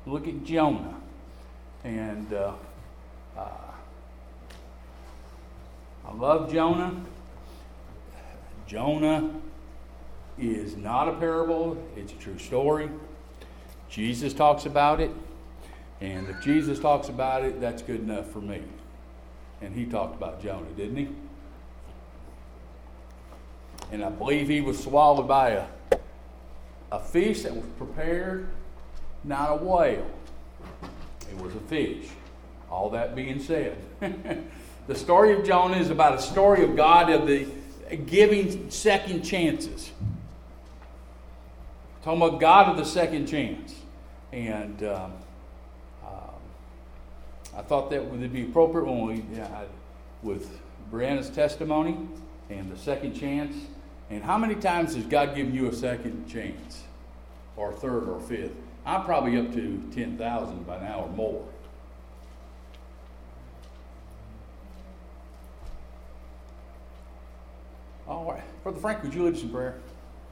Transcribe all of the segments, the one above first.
look at Jonah. And I love Jonah. Jonah is not a parable. It's a true story. Jesus talks about it. And if Jesus talks about it, that's good enough for me. And he talked about Jonah, didn't he? And I believe he was swallowed by a fish that was prepared, not a whale. It was a fish. All that being said, the story of Jonah is about a story of God of the giving second chances. Talking about God of the second chance. And I thought that would be appropriate when with Brianna's testimony and the second chance. And how many times has God given you a second chance? Or third or fifth? I'm probably up to 10,000 by now or more. All right. Brother Frank, would you lead us in prayer?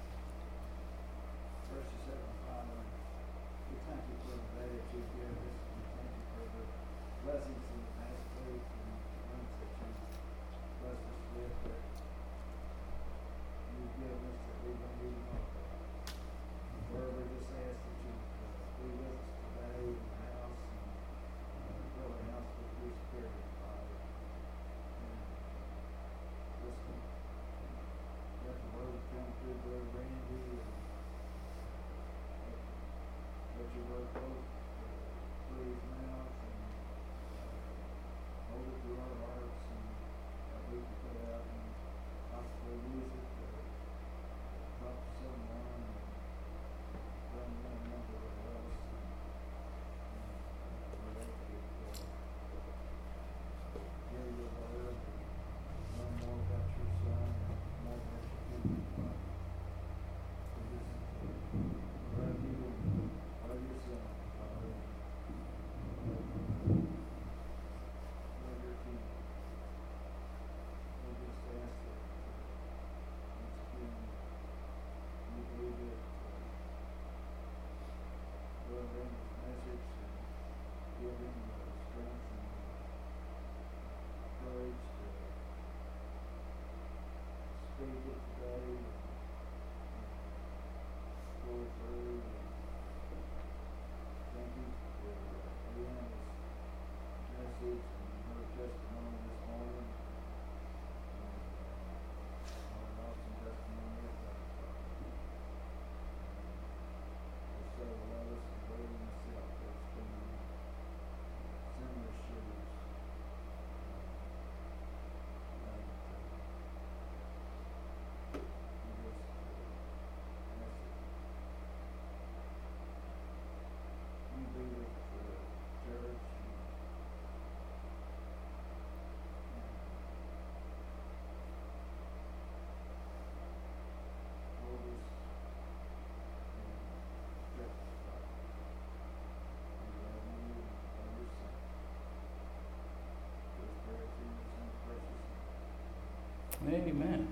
Amen.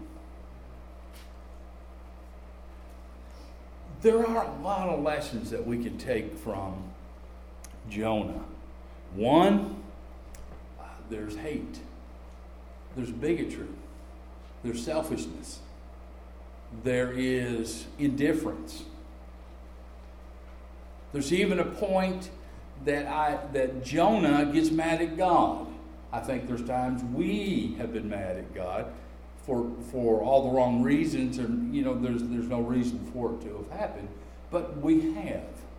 There are a lot of lessons that we can take from Jonah. One, there's hate. There's bigotry. There's selfishness. There is indifference. There's even a point that Jonah gets mad at God. I think there's times we have been mad at God for all the wrong reasons, and there's no reason for it to have happened, but we have.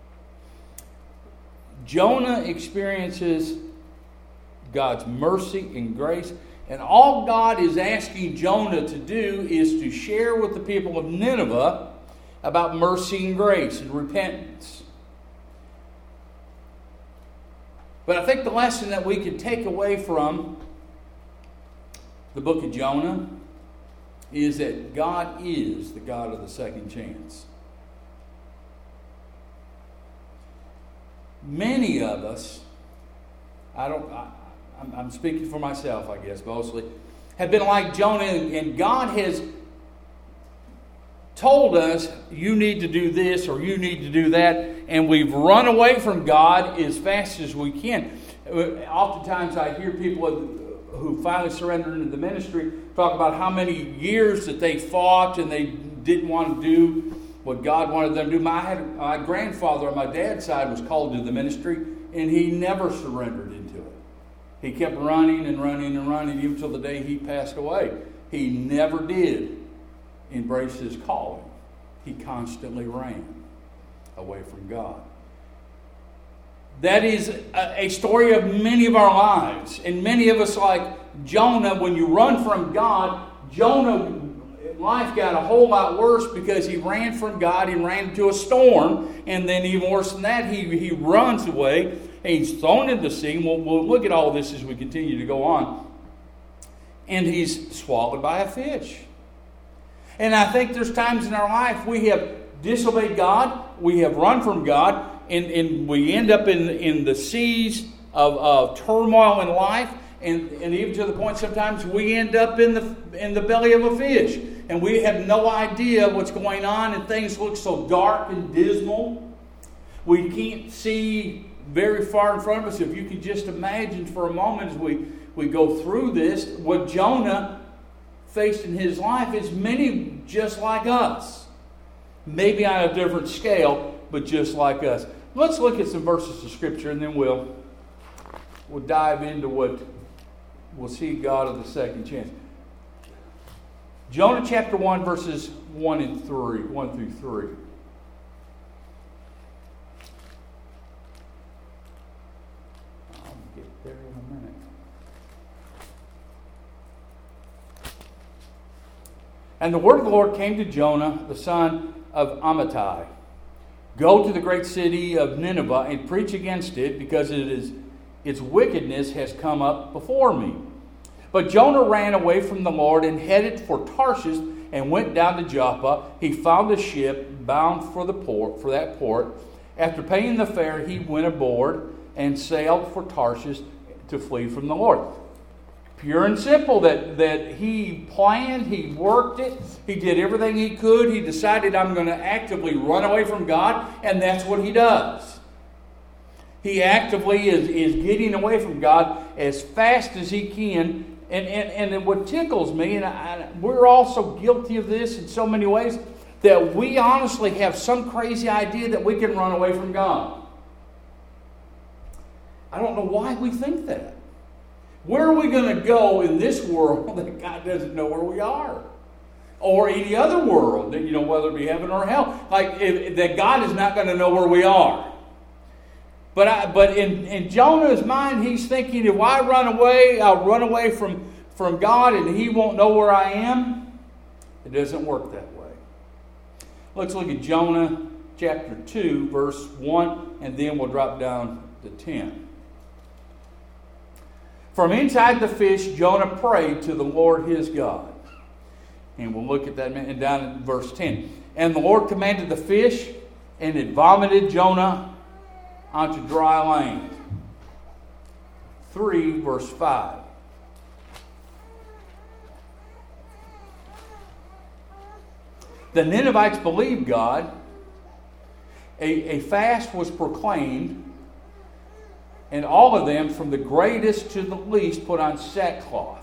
Jonah experiences God's mercy and grace, and all God is asking Jonah to do is to share with the people of Nineveh about mercy and grace and repentance. But I think the lesson that we can take away from the book of Jonah is that God is the God of the second chance. Many of us, I'm speaking for myself, I guess, mostly, have been like Jonah, and God has told us, you need to do this or you need to do that, and we've run away from God as fast as we can. Oftentimes I hear people who finally surrendered into the ministry talk about how many years that they fought and they didn't want to do what God wanted them to do. My grandfather on my dad's side was called to the ministry, and he never surrendered into it. He kept running and running and running even till the day he passed away. He never did embrace his calling. He constantly ran away from God. That is a story of many of our lives. And many of us, like Jonah, when you run from God, Jonah, life got a whole lot worse because he ran from God. He ran into a storm. And then even worse than that, he runs away. And he's thrown into the sea. We'll look at all this as we continue to go on. And he's swallowed by a fish. And I think there's times in our life we have disobeyed God. We have run from God. And we end up in the seas of turmoil in life, and even to the point sometimes we end up in the belly of a fish, and we have no idea what's going on, and things look so dark and dismal. We can't see very far in front of us. If you could just imagine for a moment as we go through this, what Jonah faced in his life is many just like us, maybe on a different scale, but just like us. Let's look at some verses of Scripture, and then we'll dive into what we'll see God of the second chance. Jonah chapter 1, verses 1 through 3. I'll get there in a minute. And the word of the Lord came to Jonah, the son of Amittai. Go to the great city of Nineveh and preach against it, because its wickedness has come up before me. But Jonah ran away from the Lord and headed for Tarshish and went down to Joppa. He found a ship bound for that port. After paying the fare, he went aboard and sailed for Tarshish to flee from the Lord. Pure and simple, that he planned, he worked it, he did everything he could. He decided, I'm going to actively run away from God, and that's what he does. He actively is getting away from God as fast as he can. And what tickles me, and we're also guilty of this in so many ways, that we honestly have some crazy idea that we can run away from God. I don't know why we think that. Where are we going to go in this world that God doesn't know where we are? Or any other world, whether it be heaven or hell, that God is not going to know where we are. But in Jonah's mind, he's thinking, if I run away, I'll run away from God and he won't know where I am. It doesn't work that way. Let's look at Jonah chapter 2, verse 1, and then we'll drop down to 10. From inside the fish, Jonah prayed to the Lord his God. And we'll look at that and down in verse 10. And the Lord commanded the fish, and it vomited Jonah onto dry land. 3, verse 5. The Ninevites believed God. A fast was proclaimed, and all of them, from the greatest to the least, put on sackcloth.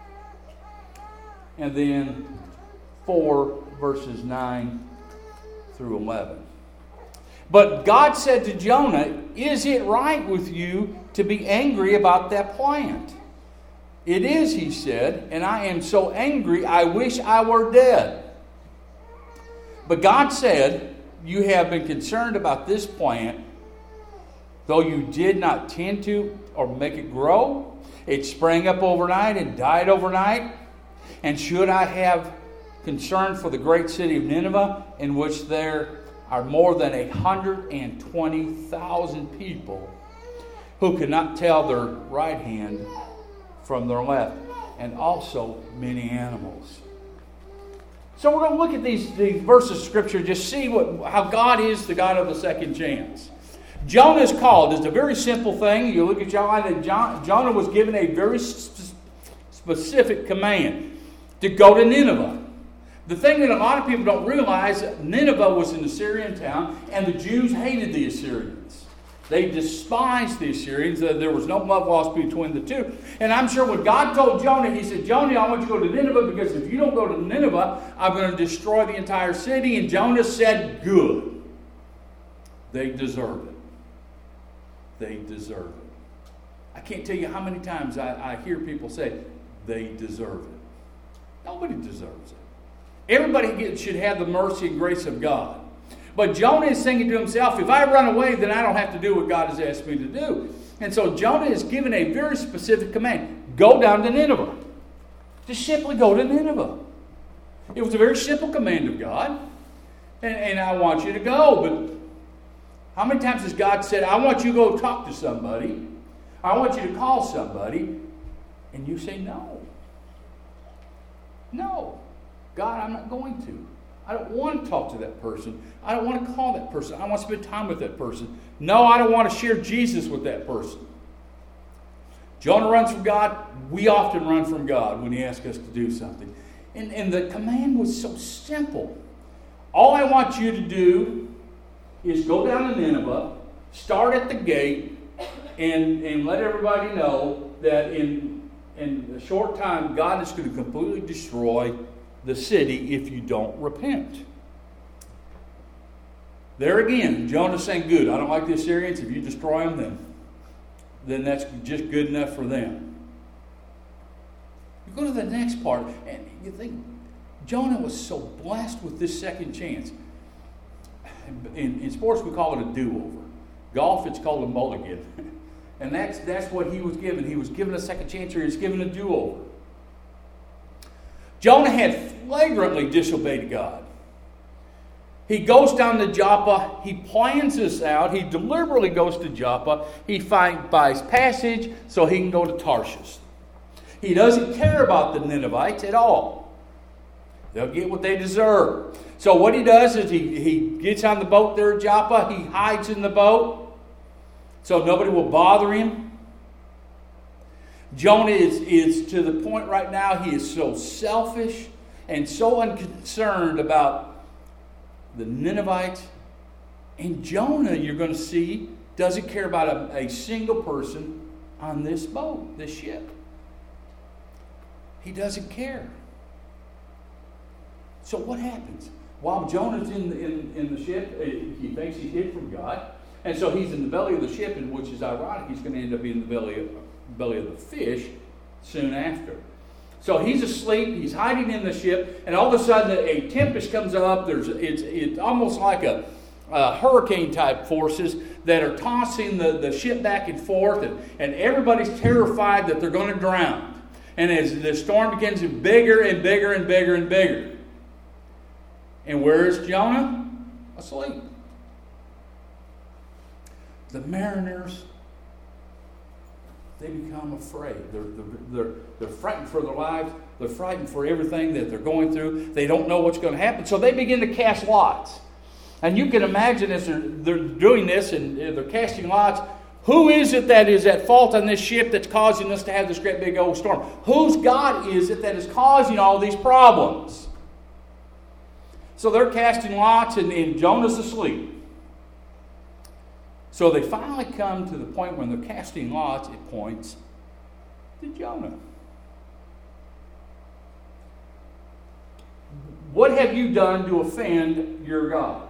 And then 4, verses 9 through 11. But God said to Jonah, is it right with you to be angry about that plant? It is, he said, and I am so angry I wish I were dead. But God said, you have been concerned about this plant, though you did not tend to or make it grow. It sprang up overnight and died overnight. And should I have concern for the great city of Nineveh, in which there are more than 120,000 people who cannot tell their right hand from their left, and also many animals. So we're going to look at these verses of Scripture, just see how God is the God of the second chance. Jonah's called. It's a very simple thing. You look at Jonah was given a very specific command to go to Nineveh. The thing that a lot of people don't realize, Nineveh was an Assyrian town, and the Jews hated the Assyrians. They despised the Assyrians. There was no love lost between the two. And I'm sure when God told Jonah, he said, Jonah, I want you to go to Nineveh, because if you don't go to Nineveh, I'm going to destroy the entire city. And Jonah said, good. They deserve it. They deserve it. I can't tell you how many times I hear people say, they deserve it. Nobody deserves it. Everybody should have the mercy and grace of God. But Jonah is thinking to himself, if I run away, then I don't have to do what God has asked me to do. And so Jonah is given a very specific command. Go down to Nineveh. Just simply go to Nineveh. It was a very simple command of God. And I want you to go. But how many times has God said, I want you to go talk to somebody. I want you to call somebody. And you say no. No. God, I'm not going to. I don't want to talk to that person. I don't want to call that person. I want to spend time with that person. No, I don't want to share Jesus with that person. Jonah runs from God. We often run from God when He asks us to do something. And the command was so simple. All I want you to do is go down to Nineveh, start at the gate, and let everybody know that in a short time, God is going to completely destroy the city if you don't repent. There again, Jonah's saying, good, I don't like the Assyrians. If you destroy them, then that's just good enough for them. You go to the next part, and you think, Jonah was so blessed with this second chance. In sports, we call it a do-over. Golf, it's called a mulligan. And that's what he was given. He was given a second chance, or he was given a do-over. Jonah had flagrantly disobeyed God. He goes down to Joppa. He plans this out. He deliberately goes to Joppa. He buys passage so he can go to Tarshish. He doesn't care about the Ninevites at all. They'll get what they deserve. So what he does is he gets on the boat there at Joppa. He hides in the boat so nobody will bother him. Jonah is to the point right now, he is so selfish and so unconcerned about the Ninevites. And Jonah, you're going to see, doesn't care about a single person on this boat, this ship. He doesn't care. So what happens? While Jonah's in the ship, he thinks he's hid from God. And so he's in the belly of the ship, and which is ironic, he's going to end up in the belly of the fish soon after. So he's asleep, he's hiding in the ship, and all of a sudden a tempest comes up. It's almost like a hurricane type forces that are tossing the ship back and forth, and everybody's terrified that they're going to drown. And as the storm begins to get bigger and bigger and bigger and bigger. And where is Jonah? Asleep. The mariners, they become afraid. They're frightened for their lives. They're frightened for everything that they're going through. They don't know what's going to happen. So they begin to cast lots. And you can imagine as they're doing this and they're casting lots, who is it that is at fault on this ship that's causing us to have this great big old storm? Whose God is it that is causing all these problems? So they're casting lots and Jonah's asleep. So they finally come to the point when they're casting lots, it points to Jonah. What have you done to offend your God?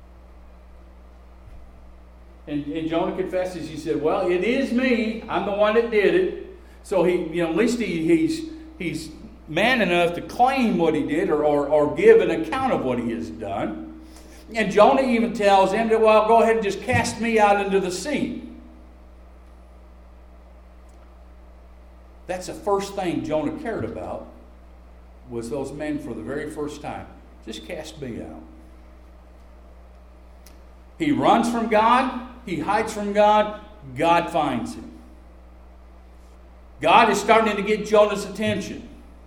And Jonah confesses. He said, well, it is me. I'm the one that did it. So at least he's man enough to claim what he did or give an account of what he has done. And Jonah even tells him that, well, go ahead and just cast me out into the sea. That's the first thing Jonah cared about, was those men for the very first time. Just cast me out. He runs from God. He hides from God. God finds him. God is starting to get Jonah's attention.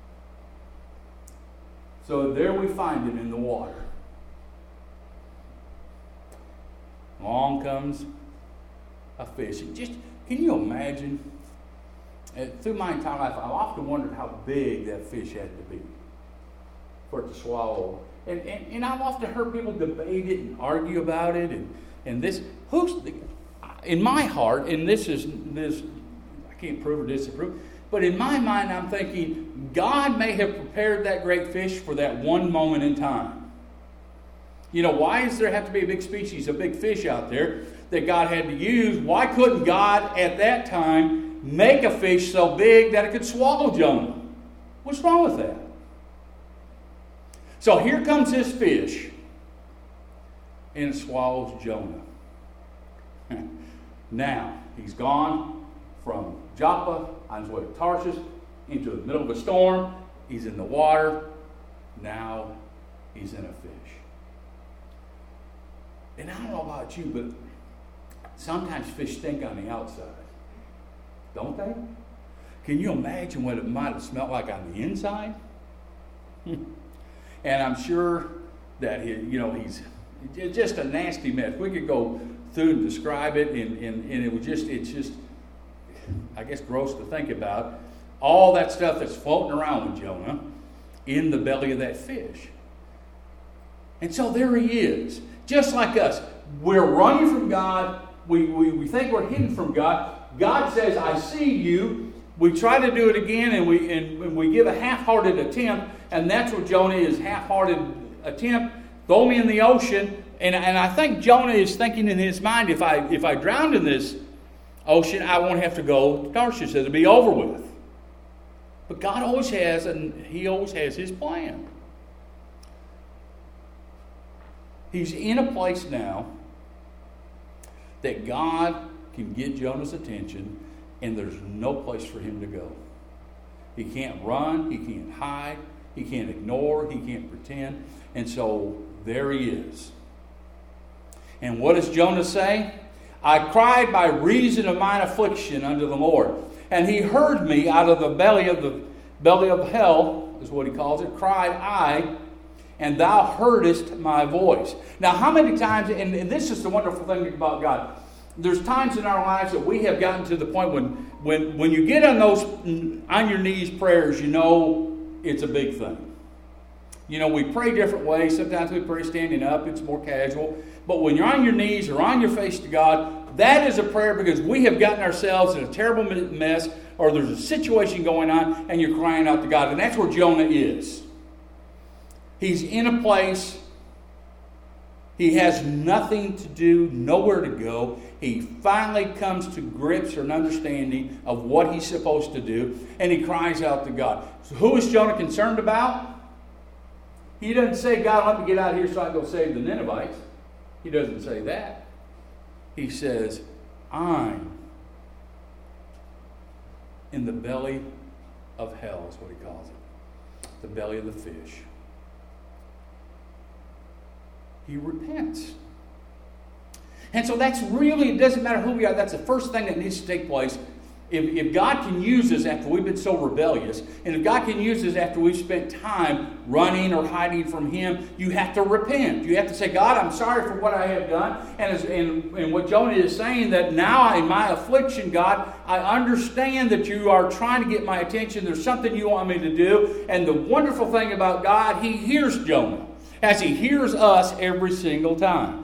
So there we find him in the water. Along comes a fish. Can you imagine? Through my entire life, I've often wondered how big that fish had to be. for it to swallow. And I've often heard people debate it and argue about it. And this, in my heart, and this, I can't prove or disapprove, but in my mind I'm thinking God may have prepared that great fish for that one moment in time. Why does there have to be a big species, a big fish out there that God had to use? Why couldn't God at that time make a fish so big that it could swallow Jonah? What's wrong with that? So here comes this fish, and it swallows Jonah. Now, he's gone from Joppa on his way to Tarshish into the middle of a storm. He's in the water. Now he's in a fish. And I don't know about you, but sometimes fish stink on the outside. Don't they? Can you imagine what it might have smelled like on the inside? And I'm sure that he's just a nasty mess. We could go through and describe it, and it's just, I guess, gross to think about. All that stuff that's floating around with Jonah in the belly of that fish. And so there he is, just like us. We're running from God. We think we're hidden from God. God says, I see you. We try to do it again, and we give a half-hearted attempt, and that's what Jonah is, half-hearted attempt. Throw me in the ocean, and I think Jonah is thinking in his mind, if I drown in this ocean, I won't have to go to Tarshish. It'll be over with. But God always has, and He always has His plan. He's in a place now that God can get Jonah's attention, and there's no place for him to go. He can't run, he can't hide, he can't ignore, he can't pretend. And so there he is. And what does Jonah say? I cried by reason of mine affliction unto the Lord, and He heard me out of the belly of hell, is what he calls it, cried I, and thou heardest my voice. Now, how many times, and this is the wonderful thing about God, there's times in our lives that we have gotten to the point when you get on your knees prayers, it's a big thing. We pray different ways. Sometimes we pray standing up. It's more casual. But when you're on your knees or on your face to God, that is a prayer because we have gotten ourselves in a terrible mess, or there's a situation going on and you're crying out to God. And that's where Jonah is. He's in a place. He has nothing to do, nowhere to go. He finally comes to grips or an understanding of what he's supposed to do, and he cries out to God. So who is Jonah concerned about? He doesn't say, God, let me get out of here so I can go save the Ninevites. He doesn't say that. He says, I'm in the belly of hell, is what he calls it. The belly of the fish. He repents. And so that's really, it doesn't matter who we are, that's the first thing that needs to take place. If God can use us after we've been so rebellious, and if God can use us after we've spent time running or hiding from Him, you have to repent. You have to say, God, I'm sorry for what I have done. And what Jonah is saying, that now in my affliction, God, I understand that you are trying to get my attention. There's something you want me to do. And the wonderful thing about God, He hears Jonah, as He hears us every single time.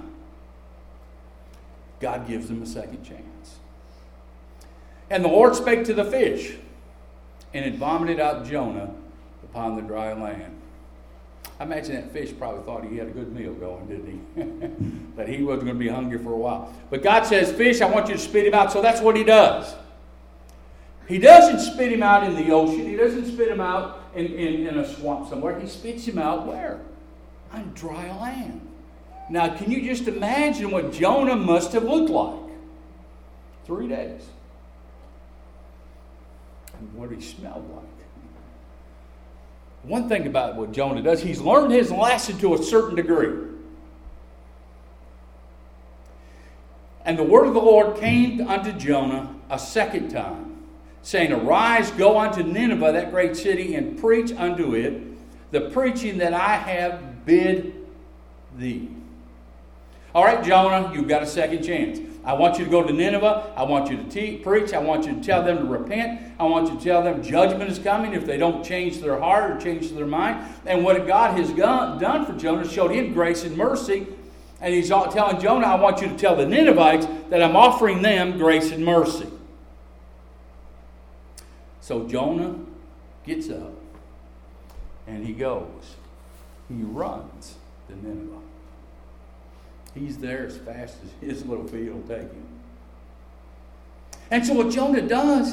God gives him a second chance. And the Lord spake to the fish, and it vomited out Jonah upon the dry land. I imagine that fish probably thought he had a good meal going, didn't he? That he wasn't going to be hungry for a while. But God says, fish, I want you to spit him out. So that's what He does. He doesn't spit him out in the ocean. He doesn't spit him out in a swamp somewhere. He spits him out where? On dry land. Now, can you just imagine what Jonah must have looked like? 3 days. And what he smelled like. One thing about what Jonah does, he's learned his lesson to a certain degree. And the word of the Lord came unto Jonah a second time, saying, Arise, go unto Nineveh, that great city, and preach unto it the preaching that I have bid thee. All right, Jonah, you've got a second chance. I want you to go to Nineveh. I want you to preach. I want you to tell them to repent. I want you to tell them judgment is coming if they don't change their heart or change their mind. And what God has done for Jonah, showed him grace and mercy. And he's telling Jonah, I want you to tell the Ninevites that I'm offering them grace and mercy. So Jonah gets up and he goes. He runs to Nineveh. He's there as fast as his little feet will take him. And so what Jonah does,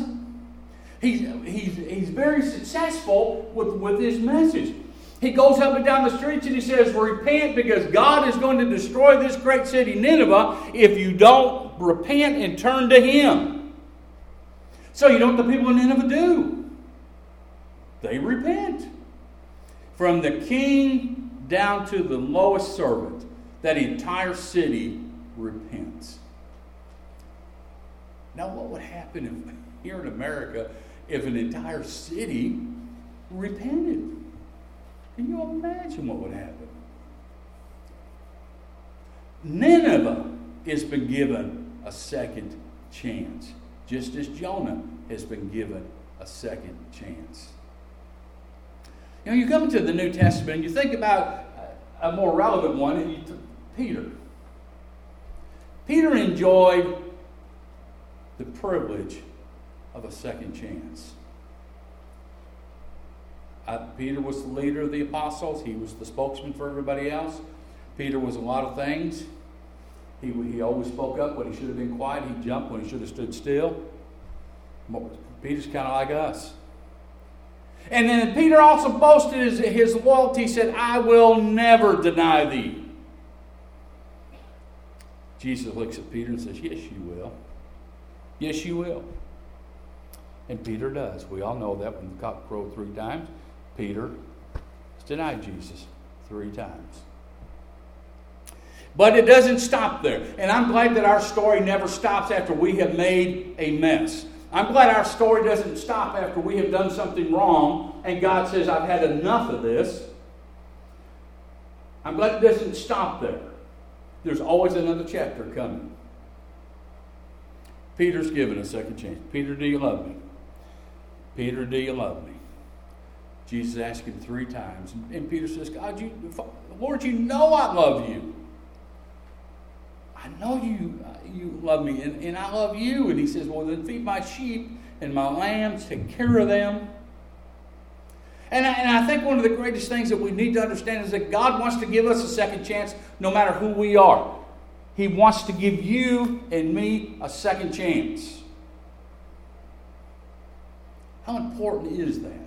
he's very successful with his message. He goes up and down the streets and he says, repent because God is going to destroy this great city, Nineveh, if you don't repent and turn to Him. So you know what the people of Nineveh do? They repent. From the king down to the lowest servant, that entire city repents. Now what would happen here in America if an entire city repented? Can you imagine what would happen? Nineveh has been given a second chance, just as Jonah has been given a second chance. You know, you come into the New Testament and you think about a more relevant one, Peter. Peter enjoyed the privilege of a second chance. Peter was the leader of the apostles. He was the spokesman for everybody else. Peter was a lot of things. He always spoke up when he should have been quiet. He jumped when he should have stood still. Peter's kind of like us. And then Peter also boasted his loyalty. He said, I will never deny thee. Jesus looks at Peter and says, yes, you will. Yes, you will. And Peter does. We all know that when the cock crowed 3 times, Peter denied Jesus 3 times. But it doesn't stop there. And I'm glad that our story never stops after we have made a mess. I'm glad our story doesn't stop after we have done something wrong and God says, I've had enough of this. I'm glad it doesn't stop there. There's always another chapter coming. Peter's given a second chance. Peter, do you love me? Peter, do you love me? Jesus asked him 3 times. And Peter says, Lord, you know I love you. I know you love me, and I love you. And he says, well, then feed my sheep and my lambs, take care of them. And I think one of the greatest things that we need to understand is that God wants to give us a second chance no matter who we are. He wants to give you and me a second chance. How important is that?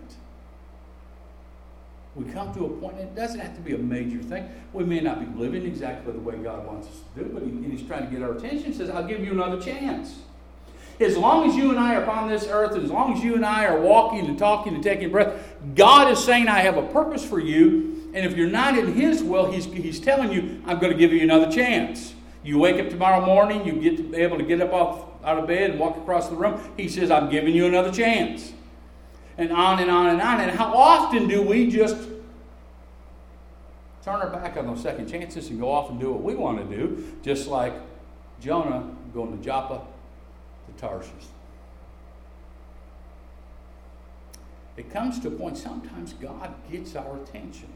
We come to a point, and it doesn't have to be a major thing. We may not be living exactly the way God wants us to do, but He's trying to get our attention. He says, I'll give you another chance. As long as you and I are upon this earth, as long as you and I are walking and talking and taking breath, God is saying, I have a purpose for you. And if you're not in His will, He's telling you, I'm going to give you another chance. You wake up tomorrow morning, you get to be able to get up out of bed and walk across the room. He says, I'm giving you another chance. And on and on and on. And how often do we just turn our back on those second chances and go off and do what we want to do, just like Jonah going to Joppa to Tarshish. It comes to a point, sometimes God gets our attention.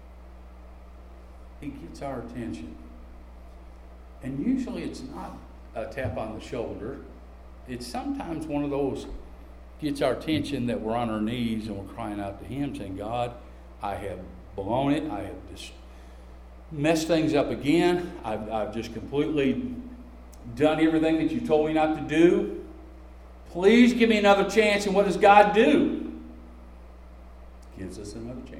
He gets our attention. And usually it's not a tap on the shoulder. It's sometimes one of those gets our attention that we're on our knees and we're crying out to Him saying, God, I have blown it. I have just messed things up again. I've just completely done everything that you told me not to do. Please give me another chance. And what does God do? Gives us another chance.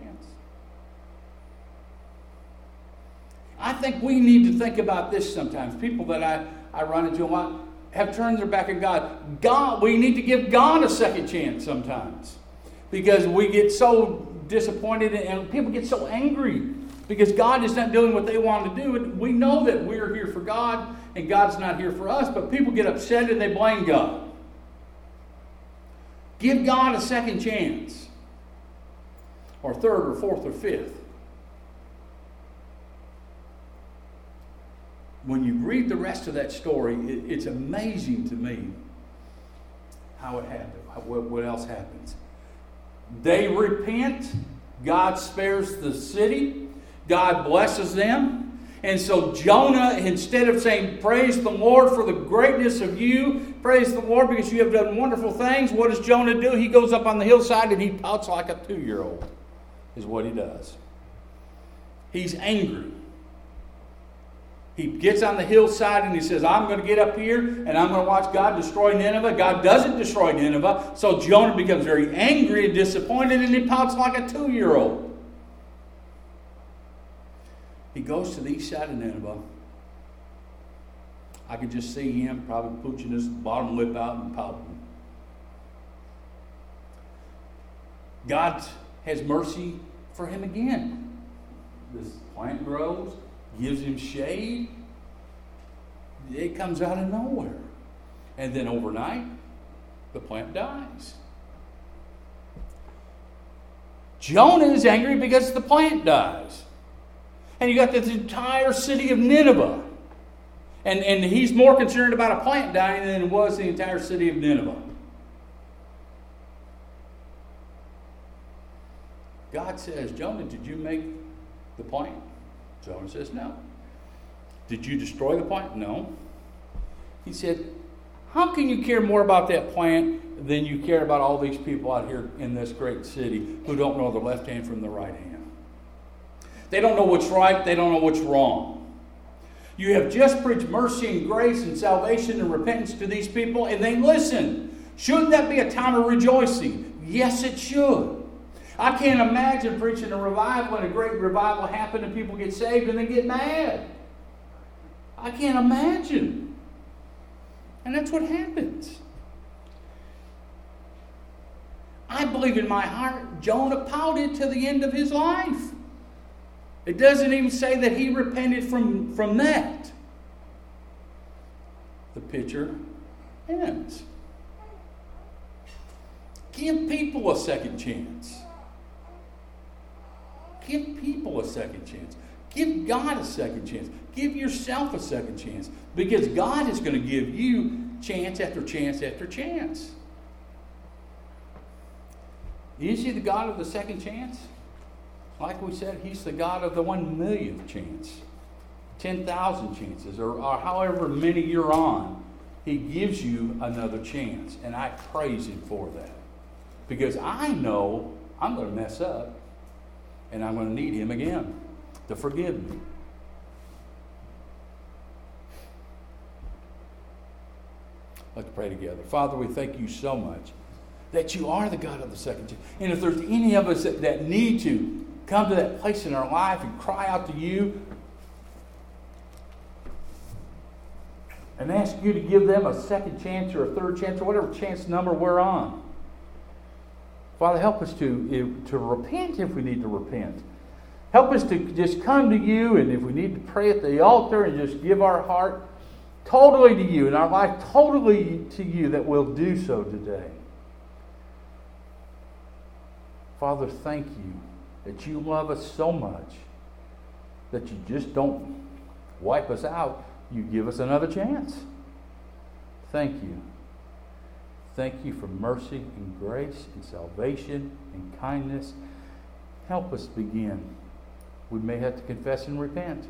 I think we need to think about this sometimes. People that I run into a lot have turned their back on God. We need to give God a second chance sometimes. Because we get so disappointed and people get so angry because God is not doing what they want to do. And we know that we're here for God and God's not here for us, but people get upset and they blame God. Give God a second chance. Or third or fourth or fifth. when you read the rest of that story, it's amazing to me how it happened, what else happens. They repent. God spares the city. God blesses them. And so Jonah, instead of saying, praise the Lord for the greatness of you, praise the Lord because you have done wonderful things, what does Jonah do? He goes up on the hillside and he pouts like a 2-year-old, is what he does. He's angry. He gets on the hillside and he says, I'm going to get up here and I'm going to watch God destroy Nineveh. God doesn't destroy Nineveh. So Jonah becomes very angry and disappointed and he pouts like a 2-year-old. He goes to the east side of Nineveh. I could just see him probably pooching his bottom lip out and pouting. God has mercy for him again. This plant grows. Gives him shade. It comes out of nowhere. And then overnight, the plant dies. Jonah is angry because the plant dies. And you got this entire city of Nineveh. And he's more concerned about a plant dying than it was the entire city of Nineveh. God says, Jonah, did you make the plant? Jonah says, no. Did you destroy the plant? No. He said, how can you care more about that plant than you care about all these people out here in this great city who don't know the left hand from the right hand? They don't know what's right. They don't know what's wrong. You have just preached mercy and grace and salvation and repentance to these people, and they listen. Shouldn't that be a time of rejoicing? Yes, it should. I can't imagine preaching a revival and a great revival happen and people get saved and they get mad. I can't imagine. And that's what happens. I believe in my heart Jonah pouted to the end of his life. It doesn't even say that he repented from that. The picture ends. Give people a second chance. Give people a second chance. Give God a second chance. Give yourself a second chance. Because God is going to give you chance after chance after chance. Is he the God of the second chance? Like we said, he's the God of the 1 millionth chance. 10,000 chances, or however many you're on. He gives you another chance. And I praise him for that. Because I know I'm going to mess up. And I'm going to need him again to forgive me. Let's pray together. Father, we thank you so much that you are the God of the second chance. And if there's any of us that need to come to that place in our life and cry out to you and ask you to give them a second chance or a third chance or whatever chance number we're on. Father, help us to repent if we need to repent. Help us to just come to you, and if we need to pray at the altar and just give our heart totally to you and our life totally to you, that we'll do so today. Father, thank you that you love us so much that you just don't wipe us out. You give us another chance. Thank you. Thank you for mercy and grace and salvation and kindness. Help us begin. We may have to confess and repent.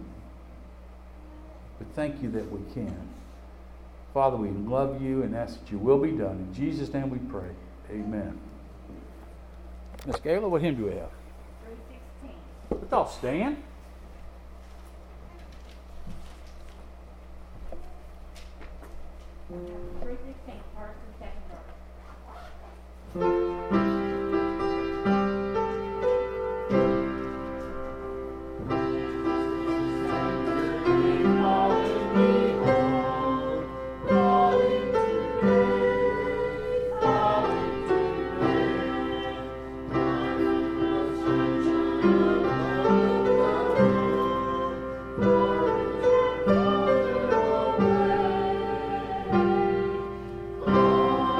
But thank you that we can. Father, we love you and ask that your will be done. In Jesus' name we pray. Amen. Miss Gayla, what hymn do we have? 316. Let's all stand. First and second verse. Oh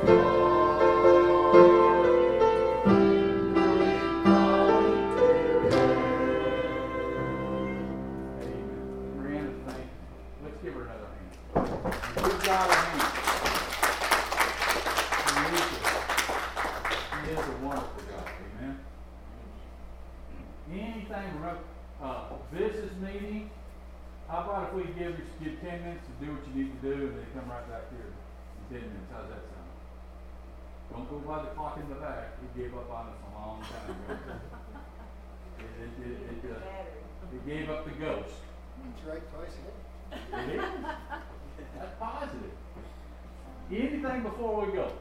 Marianna, thank you. Let's give her another hand. Give God a hand. He is a wonderful God. Amen. Anything from business meeting, how about if we give 10 minutes to do what you need to do and then come right back here in 10 minutes? How's that sound? Don't go by the clock in the back. He gave up on us a long time ago. It gave up the ghost. That's right, twice again. It is. That's positive. Anything before we go?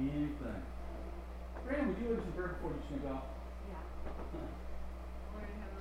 Anything. Brandon, would you leave some prayer before you sneak off? Yeah. Lord in heaven,